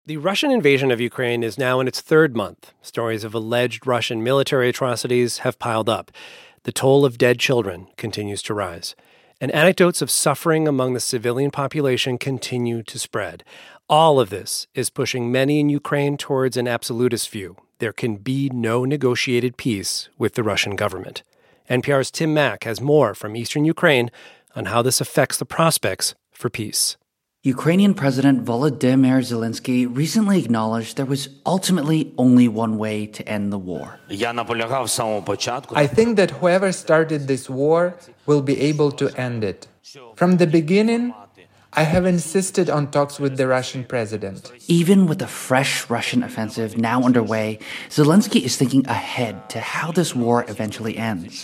The Russian invasion of Ukraine is now in its third month. Stories of alleged Russian military atrocities have piled up. The toll of dead children continues to rise. And anecdotes of suffering among the civilian population continue to spread. All of this is pushing many in Ukraine towards an absolutist view. There can be no negotiated peace with the Russian government. NPR's Tim Mak has more from eastern Ukraine on how this affects the prospects for peace. Ukrainian President Volodymyr Zelensky recently acknowledged there was ultimately only one way to end the war. I think that whoever started this war will be able to end it. From the beginning, I have insisted on talks with the Russian president. Even with the fresh Russian offensive now underway, Zelensky is thinking ahead to how this war eventually ends.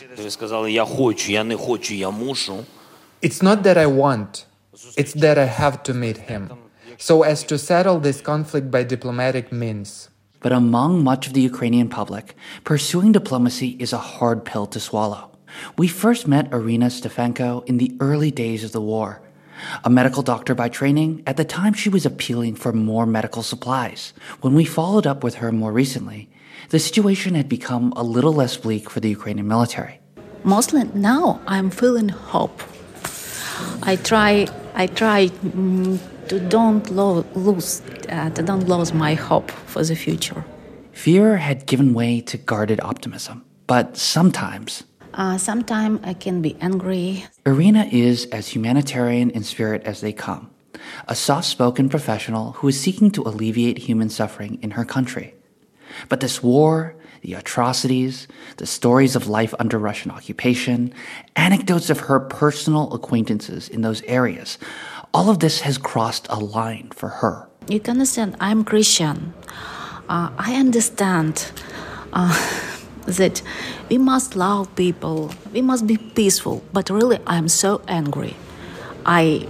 It's not that I want. It's that I have to meet him, so as to settle this conflict by diplomatic means. But among much of the Ukrainian public, pursuing diplomacy is a hard pill to swallow. We first met Irina Stefanko in the early days of the war. A medical doctor by training, at the time she was appealing for more medical supplies. When we followed up with her more recently, the situation had become a little less bleak for the Ukrainian military. Mostly now I'm feeling hope. I try to don't lose my hope for the future. Fear had given way to guarded optimism, but sometimes I can be angry. Irina is as humanitarian in spirit as they come, a soft-spoken professional who is seeking to alleviate human suffering in her country. But this war, the atrocities, the stories of life under Russian occupation, anecdotes of her personal acquaintances in those areas, all of this has crossed a line for her. You can understand, I'm Christian. I understand that we must love people, we must be peaceful, but really I'm so angry. I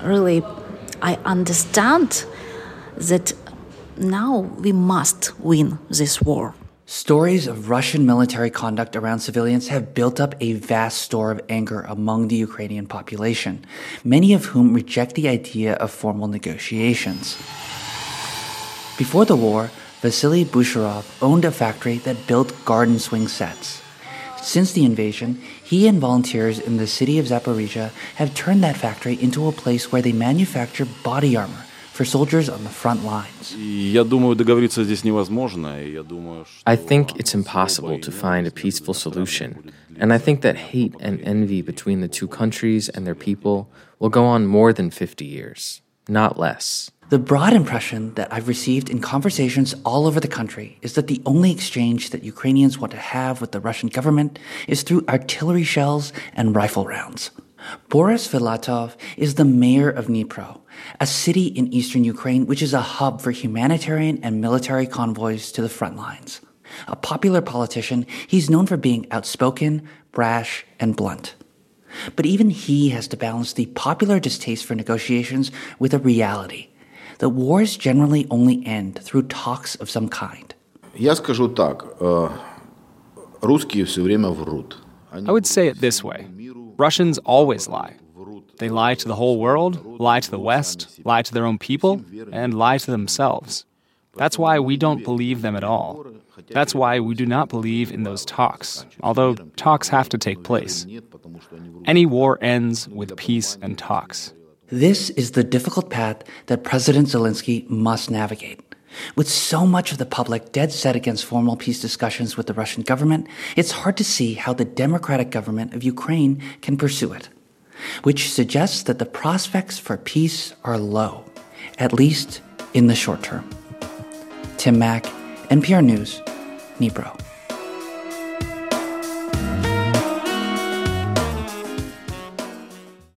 understand that now we must win this war. Stories of Russian military conduct around civilians have built up a vast store of anger among the Ukrainian population, many of whom reject the idea of formal negotiations. Before the war, Vasily Bushirov owned a factory that built garden swing sets. Since the invasion, he and volunteers in the city of Zaporizhia have turned that factory into a place where they manufacture body armor for soldiers on the front lines. I think it's impossible to find a peaceful solution, and I think that hate and envy between the two countries and their people will go on more than 50 years, not less. The broad impression that I've received in conversations all over the country is that the only exchange that Ukrainians want to have with the Russian government is through artillery shells and rifle rounds. Boris Filatov is the mayor of Dnipro, a city in eastern Ukraine which is a hub for humanitarian and military convoys to the front lines. A popular politician, he's known for being outspoken, brash, and blunt. But even he has to balance the popular distaste for negotiations with a reality that wars generally only end through talks of some kind. Я скажу так, русские все время врут. I would say it this way. Russians always lie. They lie to the whole world, lie to the West, lie to their own people, and lie to themselves. That's why we don't believe them at all. That's why we do not believe in those talks, although talks have to take place. Any war ends with peace and talks. This is the difficult path that President Zelensky must navigate. With so much of the public dead set against formal peace discussions with the Russian government, it's hard to see how the democratic government of Ukraine can pursue it, which suggests that the prospects for peace are low, at least in the short term. Tim Mak, NPR News, Dnipro.